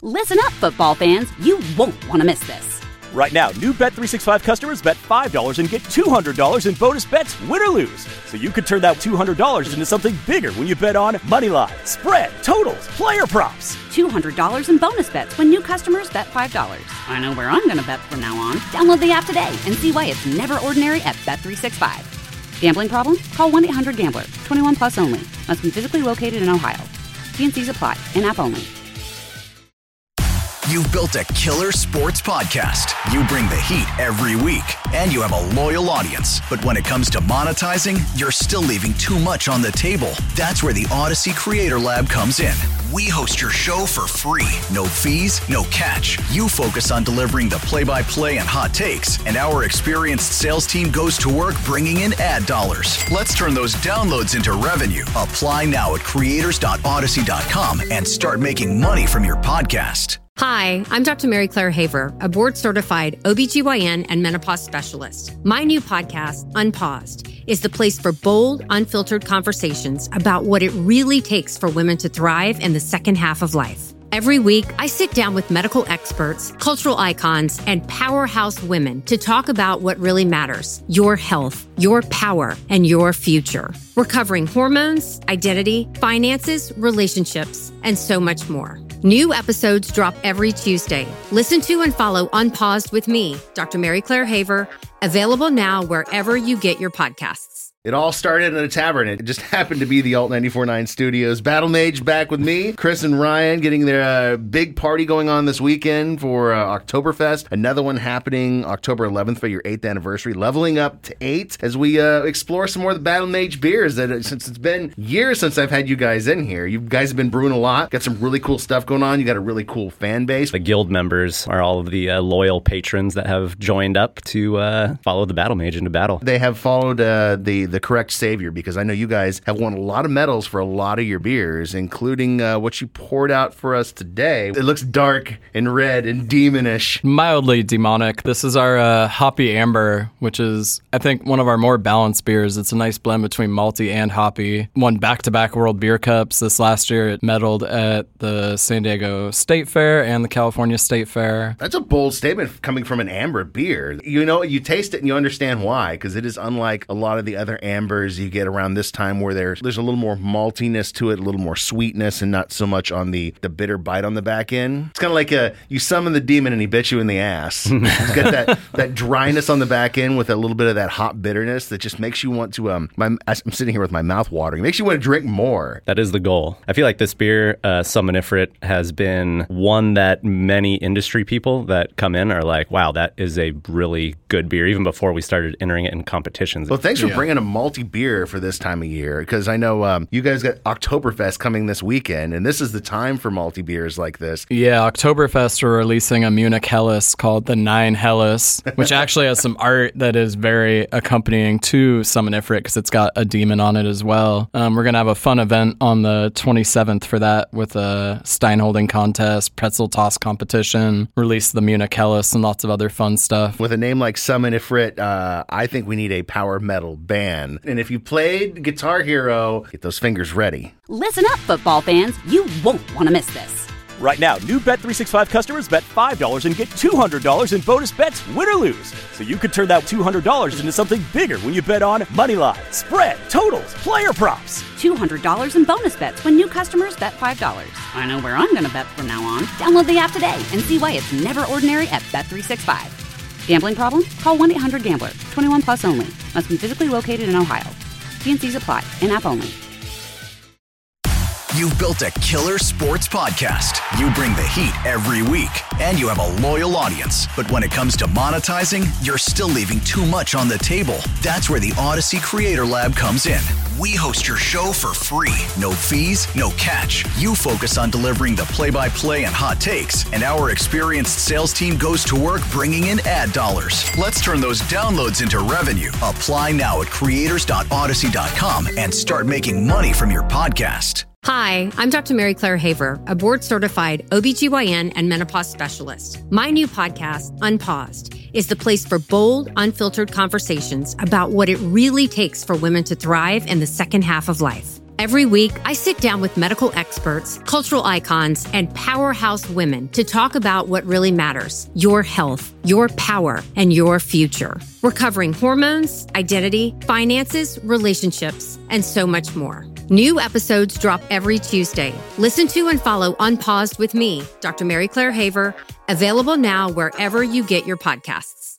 Listen up, football fans. You won't want to miss this. Right now, new Bet365 customers bet $5 and get $200 in bonus bets, win or lose. So you could turn that $200 into something bigger when you bet on moneyline, spread, totals, player props. $200 in bonus bets when new customers bet $5. I know where I'm going to bet from now on. Download the app today and see why it's never ordinary at Bet365. Gambling problem? Call 1-800-GAMBLER. 21 plus only. Must be physically located in Ohio. T&Cs apply. In-app only. You've built a killer sports podcast. You bring the heat every week, and you have a loyal audience. But when it comes to monetizing, you're still leaving too much on the table. That's where the Odyssey Creator Lab comes in. We host your show for free. No fees, no catch. You focus on delivering the play-by-play and hot takes, and our experienced sales team goes to work bringing in ad dollars. Let's turn those downloads into revenue. Apply now at creators.odyssey.com and start making money from your podcast. Hi, I'm Dr. Mary Claire Haver, a board-certified OBGYN and menopause specialist. My new podcast, Unpaused, is the place for bold, unfiltered conversations about what it really takes for women to thrive in the second half of life. Every week, I sit down with medical experts, cultural icons, and powerhouse women to talk about what really matters: your health, your power, and your future. We're covering hormones, identity, finances, relationships, and so much more. New episodes drop every Tuesday. Listen to and follow Unpaused with me, Dr. Mary Claire Haver, available now wherever you get your podcasts. It all started in a tavern. It just happened to be the Alt 94.9 studios. Battle Mage back with me, Chris and Ryan, getting their big party going on this weekend for Oktoberfest. Another one happening October 11th for your 8th anniversary. Leveling up to 8 as we explore some more of the Battle Mage beers. Since it's been years since I've had you guys in here. You guys have been brewing a lot. Got some really cool stuff going on. You got a really cool fan base. The guild members are all of the loyal patrons that have joined up to follow the Battle Mage into battle. They have followed the correct savior, because I know you guys have won a lot of medals for a lot of your beers, including what you poured out for us today. It looks dark and red and demonish. Mildly demonic. This is our Hoppy Amber, which is, I think, one of our more balanced beers. It's a nice blend between malty and hoppy. Won back-to-back World Beer Cups. This last year, it medaled at the San Diego State Fair and the California State Fair. That's a bold statement coming from an amber beer. You know, you taste it and you understand why, because it is unlike a lot of the other ambers you get around this time, where there's a little more maltiness to it, a little more sweetness, and not so much on the bitter bite on the back end. It's kind of like you summon the demon and he bit you in the ass. It's got that dryness on the back end with a little bit of that hot bitterness that just makes you want to, I'm sitting here with my mouth watering, it makes you want to drink more. That is the goal. I feel like this beer, Somniferet, has been one that many industry people that come in are like, wow, that is a really good beer, even before we started entering it in competitions. Well, thanks for bringing a malty beer for this time of year, because I know you guys got Oktoberfest coming this weekend, and this is the time for malty beers like this. Yeah, Oktoberfest are releasing a Munich Helles called the 9 Helles, which actually has some art that is very accompanying to Somniferet, because it's got a demon on it as well. We're going to have a fun event on the 27th for that, with a stein holding contest, pretzel toss competition, release the Munich Helles, and lots of other fun stuff. With a name like Somniferet, I think we need a power metal band. And if you played Guitar Hero, get those fingers ready. Listen up, football fans. You won't want to miss this. Right now, new Bet365 customers bet $5 and get $200 in bonus bets, win or lose. So you could turn that $200 into something bigger when you bet on moneyline, spread, totals, player props. $200 in bonus bets when new customers bet $5. I know where I'm going to bet from now on. Download the app today and see why it's never ordinary at Bet365. Gambling problem? Call 1-800-GAMBLER. 21 plus only. Must be physically located in Ohio. T&Cs apply. In-app only. You've built a killer sports podcast. You bring the heat every week, and you have a loyal audience. But when it comes to monetizing, you're still leaving too much on the table. That's where the Odyssey Creator Lab comes in. We host your show for free. No fees, no catch. You focus on delivering the play-by-play and hot takes, and our experienced sales team goes to work bringing in ad dollars. Let's turn those downloads into revenue. Apply now at creators.odyssey.com and start making money from your podcast. Hi, I'm Dr. Mary Claire Haver, a board-certified OBGYN and menopause specialist. My new podcast, Unpaused, is the place for bold, unfiltered conversations about what it really takes for women to thrive in the second half of life. Every week, I sit down with medical experts, cultural icons, and powerhouse women to talk about what really matters: your health, your power, and your future. We're covering hormones, identity, finances, relationships, and so much more. New episodes drop every Tuesday. Listen to and follow Unpaused with me, Dr. Mary Claire Haver, available now wherever you get your podcasts.